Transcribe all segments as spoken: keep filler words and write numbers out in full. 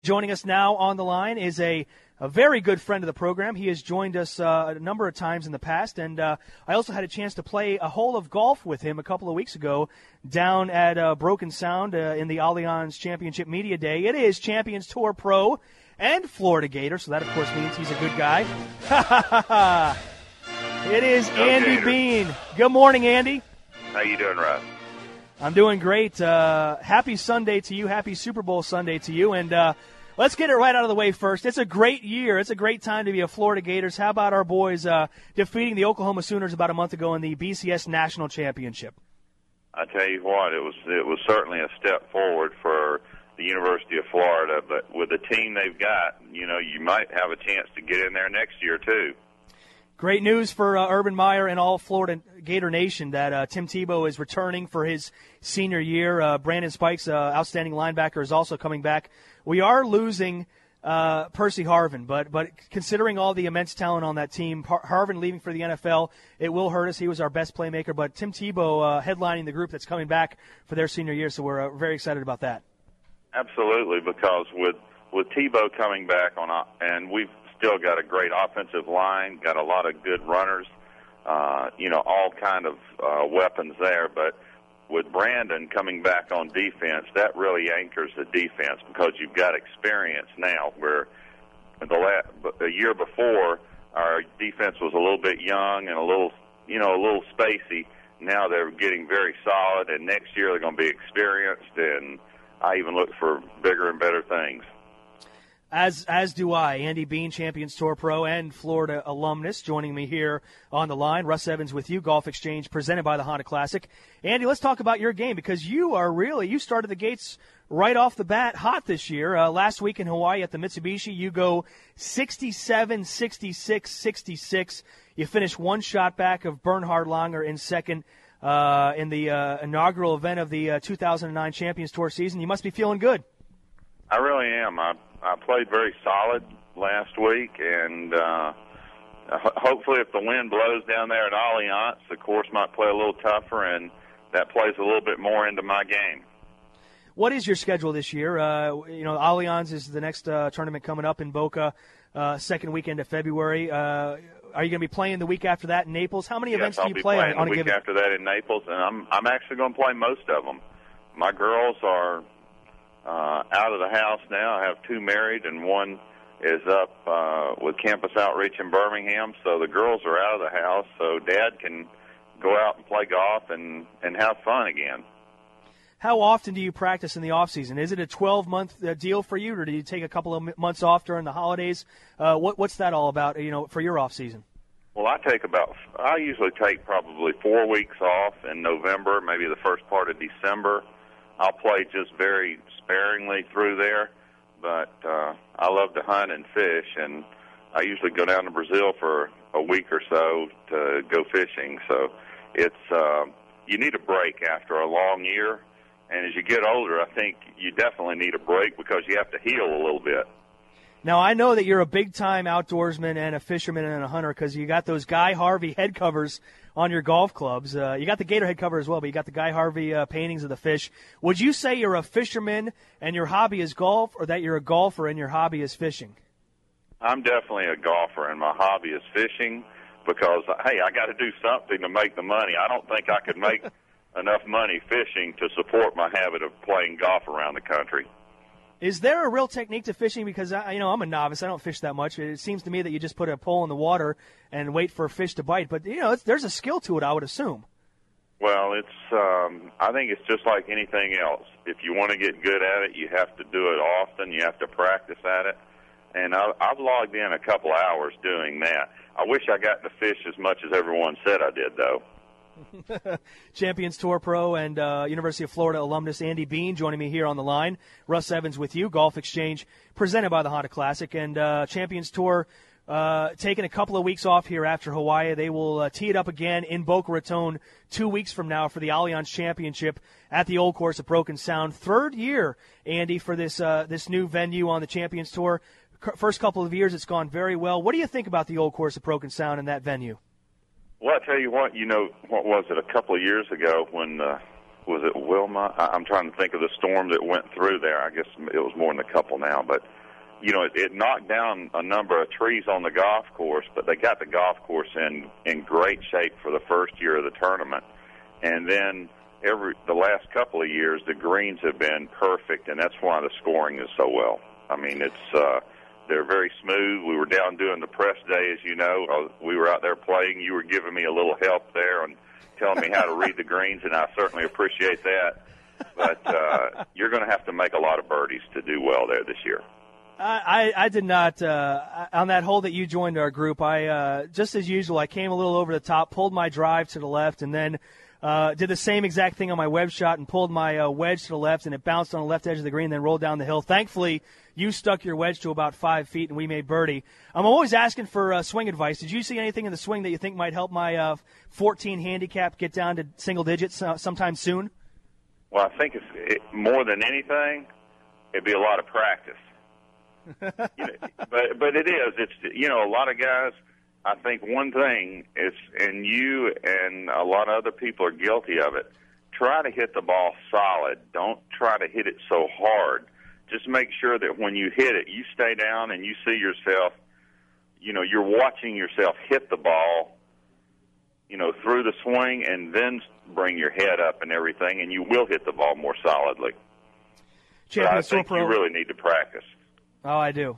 Joining us now on the line is a, a very good friend of the program. He has joined us uh, a number of times in the past, and uh, I also had a chance to play a hole of golf with him a couple of weeks ago down at uh, Broken Sound uh, in the Allianz Championship Media Day. It is Champions Tour Pro and Florida Gator, so that, of course, means he's a good guy. It is Go Andy Gator. Bean. Good morning, Andy. How you doing, Russ? I'm doing great. Uh, happy Sunday to you. Happy Super Bowl Sunday to you. And uh, let's get it right out of the way first. It's a great year. It's a great time to be a Florida Gators. How about our boys uh, defeating the Oklahoma Sooners about a month ago in the B C S National Championship? I tell you what, it was it was certainly a step forward for the University of Florida. But with the team they've got, you know, you might have a chance to get in there next year too. Great news for uh, Urban Meyer and all Florida Gator Nation that uh, Tim Tebow is returning for his senior year. Uh, Brandon Spikes, uh, outstanding linebacker, is also coming back. We are losing uh, Percy Harvin, but but considering all the immense talent on that team, Har- Harvin leaving for the N F L, it will hurt us. He was our best playmaker, but Tim Tebow uh, headlining the group that's coming back for their senior year, so we're uh, very excited about that. Absolutely, because with with Tebow coming back on, and we've still got a great offensive line, got a lot of good runners, uh, you know, all kind of uh, weapons there. But with Brandon coming back on defense, that really anchors the defense because you've got experience now. Where the last, a year before, our defense was a little bit young and a little, you know, a little spacey. Now they're getting very solid, and next year they're going to be experienced. And I even look for bigger and better things. As as do I. Andy Bean, Champions Tour Pro and Florida alumnus, joining me here on the line. Russ Evans with you, Golf Exchange, presented by the Honda Classic. Andy, let's talk about your game because you are really, you started the gates right off the bat hot this year. Uh, last week in Hawaii at the Mitsubishi, you go sixty-seven, sixty-six, sixty-six. You finish one shot back of Bernhard Langer in second uh, in the uh, inaugural event of the uh, two thousand nine Champions Tour season. You must be feeling good. I really am. I I played very solid last week, and uh, ho- hopefully if the wind blows down there at Allianz, the course might play a little tougher, and that plays a little bit more into my game. What is your schedule this year? Uh, you know, Allianz is the next uh, tournament coming up in Boca, uh, second weekend of February. Uh, are you going to be playing the week after that in Naples? How many yes, events I'll do you be play playing on, on the a week given? after that in Naples, and I'm I'm actually going to play most of them. My girls are Uh, out of the house now. I have two married, and one is up uh, with Campus Outreach in Birmingham. So the girls are out of the house, so Dad can go out and play golf and, and have fun again. How often do you practice in the off season? Is it a twelve-month uh, deal for you, or do you take a couple of m- months off during the holidays? Uh, what, what's that all about? You know, for your off season? Well, I take about. I usually take probably four weeks off in November, maybe the first part of December. I'll play just very sparingly through there, but uh, I love to hunt and fish, and I usually go down to Brazil for a week or so to go fishing. So it's uh, you need a break after a long year, and as you get older, I think you definitely need a break because you have to heal a little bit. Now, I know that you're a big-time outdoorsman and a fisherman and a hunter because you got those Guy Harvey head covers on your golf clubs. Uh, you got the Gator head cover as well, but you got the Guy Harvey uh, paintings of the fish. Would you say you're a fisherman and your hobby is golf, or that you're a golfer and your hobby is fishing? I'm definitely a golfer, and my hobby is fishing because, hey, I got to do something to make the money. I don't think I could make enough money fishing to support my habit of playing golf around the country. Is there a real technique to fishing? Because, I, you know, I'm a novice. I don't fish that much. It seems to me that you just put a pole in the water and wait for a fish to bite. But, you know, it's, there's a skill to it, I would assume. Well, it's. Um, I think it's just like anything else. If you want to get good at it, you have to do it often. You have to practice at it. And I, I've logged in a couple hours doing that. I wish I got to fish as much as everyone said I did, though. Champions Tour Pro and uh, University of Florida alumnus Andy Bean joining me here on the line. Russ Evans with you, Golf Exchange, presented by the Honda Classic. And uh, Champions Tour uh, taking a couple of weeks off here after Hawaii. They will uh, tee it up again in Boca Raton two weeks from now for the Allianz Championship at the Old Course at Broken Sound. Third year, Andy, for this uh, this new venue on the Champions Tour. C- first couple of years, it's gone very well. What do you think about the Old Course at Broken Sound and that venue? Well, I tell you what, you know, what was it, a couple of years ago when uh, was it Wilma? I, I'm trying to think of the storm that went through there. I guess it was more than a couple now, but you know, it, it knocked down a number of trees on the golf course, but they got the golf course in in great shape for the first year of the tournament. And then every the last couple of years, the greens have been perfect, and that's why the scoring is so well. I mean, it's uh, they're very smooth. We were down doing the press day, as you know. I was, we were out there playing. You were giving me a little help there and telling me how to read the greens, and I certainly appreciate that. But uh, you're going to have to make a lot of birdies to do well there this year. I, I did not, uh, on that hole that you joined our group, I, uh, just as usual, I came a little over the top, pulled my drive to the left, and then uh, did the same exact thing on my web shot and pulled my uh, wedge to the left, and it bounced on the left edge of the green and then rolled down the hill. Thankfully, you stuck your wedge to about five feet, and we made birdie. I'm always asking for uh, swing advice. Did you see anything in the swing that you think might help my uh, fourteen handicap get down to single digits uh, sometime soon? Well, I think it's, it, more than anything, it'd be a lot of practice. you know, but but it is. It's you know a lot of guys. I think one thing is, and you and a lot of other people are guilty of it. Try to hit the ball solid. Don't try to hit it so hard. Just make sure that when you hit it, you stay down and you see yourself. You know, you're watching yourself hit the ball. You know, through the swing, and then bring your head up and everything, and you will hit the ball more solidly. Champions Tour Pro. You really need to practice. Oh, I do.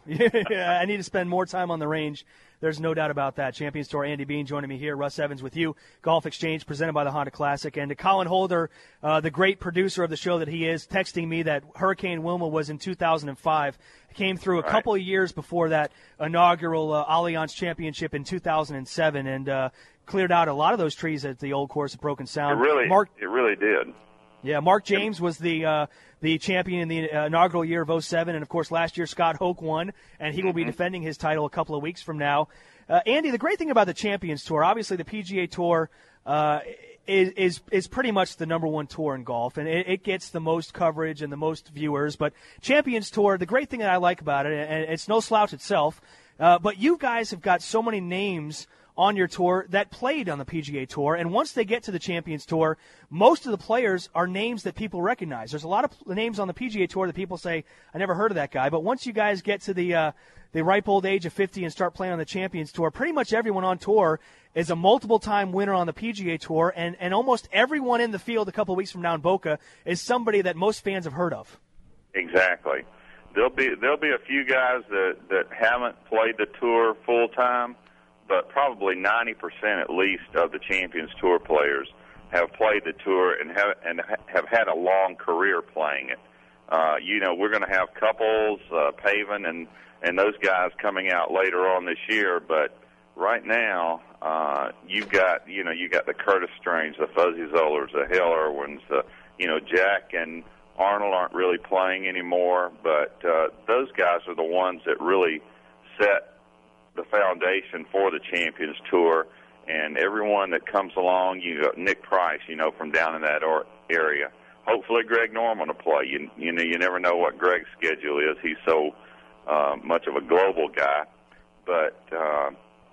I need to spend more time on the range. There's no doubt about that. Champions Tour, Andy Bean joining me here. Russ Evans with you. Golf Exchange presented by the Honda Classic. And to Colin Holder, uh, the great producer of the show that he is, texting me that Hurricane Wilma was in two thousand five. It came through a right. couple of years before that inaugural uh, Allianz Championship in two thousand seven and uh, cleared out a lot of those trees at the old course at Broken Sound. It really, Mark, it really did. Yeah, Mark James was the uh, the champion in the uh, inaugural year of oh seven, and, of course, last year Scott Hoke won, and he will be defending his title a couple of weeks from now. Uh, Andy, the great thing about the Champions Tour, obviously the P G A Tour uh, is, is is pretty much the number one tour in golf, and it, it gets the most coverage and the most viewers. But Champions Tour, the great thing that I like about it, and it's no slouch itself, uh, but you guys have got so many names on your tour that played on the P G A Tour, and once they get to the Champions Tour, most of the players are names that people recognize. There's a lot of names on the P G A Tour that people say, I never heard of that guy, but once you guys get to the uh, the ripe old age of fifty and start playing on the Champions Tour, pretty much everyone on tour is a multiple-time winner on the P G A Tour, and, and almost everyone in the field a couple of weeks from now in Boca is somebody that most fans have heard of. Exactly. There'll be there'll be a few guys that, that haven't played the tour full-time, but probably ninety percent at least of the Champions Tour players have played the tour and have and have had a long career playing it. Uh, you know, we're going to have Couples, uh, Pavin, and and those guys coming out later on this year. But right now, uh, you've got you know you got the Curtis Strange, the Fuzzy Zollers, the Hale Irwins, the you know Jack and Arnold aren't really playing anymore. But uh, those guys are the ones that really set the foundation for the Champions Tour, and everyone that comes along, you got Nick Price, you know, from down in that or- area. Hopefully Greg Norman will play. You, you know, you never know what Greg's schedule is. He's so uh, much of a global guy. But uh,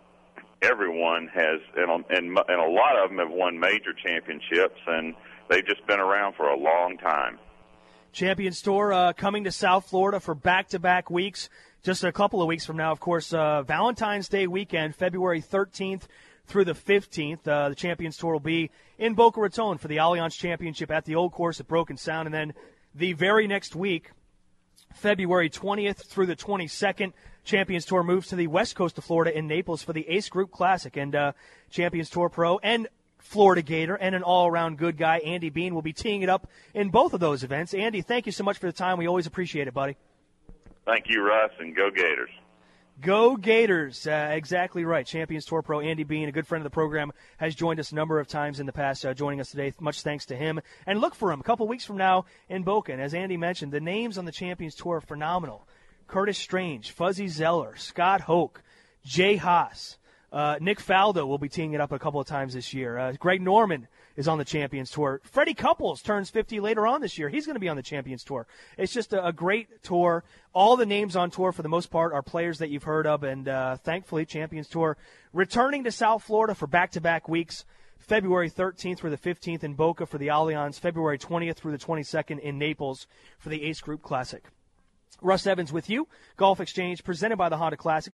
everyone has, and, and, and a lot of them have won major championships, and they've just been around for a long time. Champions Tour uh, coming to South Florida for back-to-back weeks. Just a couple of weeks from now, of course, uh, Valentine's Day weekend, February thirteenth through the fifteenth. Uh, the Champions Tour will be in Boca Raton for the Allianz Championship at the Old Course at Broken Sound. And then the very next week, February twentieth through the twenty-second, Champions Tour moves to the west coast of Florida in Naples for the Ace Group Classic. And uh, Champions Tour Pro and Florida Gator and an all-around good guy, Andy Bean, will be teeing it up in both of those events. Andy, thank you so much for the time. We always appreciate it, buddy. Thank you, Russ, and go Gators. Go Gators. Uh, exactly right. Champions Tour Pro Andy Bean, a good friend of the program, has joined us a number of times in the past, uh, joining us today. Much thanks to him. And look for him a couple weeks from now in Boca. And as Andy mentioned, the names on the Champions Tour are phenomenal. Curtis Strange, Fuzzy Zeller, Scott Hoke, Jay Haas. Uh, Nick Faldo will be teeing it up a couple of times this year. Uh, Greg Norman is on the Champions Tour. Freddie Couples turns fifty later on this year. He's going to be on the Champions Tour. It's just a, a great tour. All the names on tour, for the most part, are players that you've heard of, and uh, thankfully, Champions Tour returning to South Florida for back-to-back weeks, February thirteenth through the fifteenth in Boca for the Allianz, February twentieth through the twenty-second in Naples for the Ace Group Classic. Russ Evans with you, Golf Exchange presented by the Honda Classic.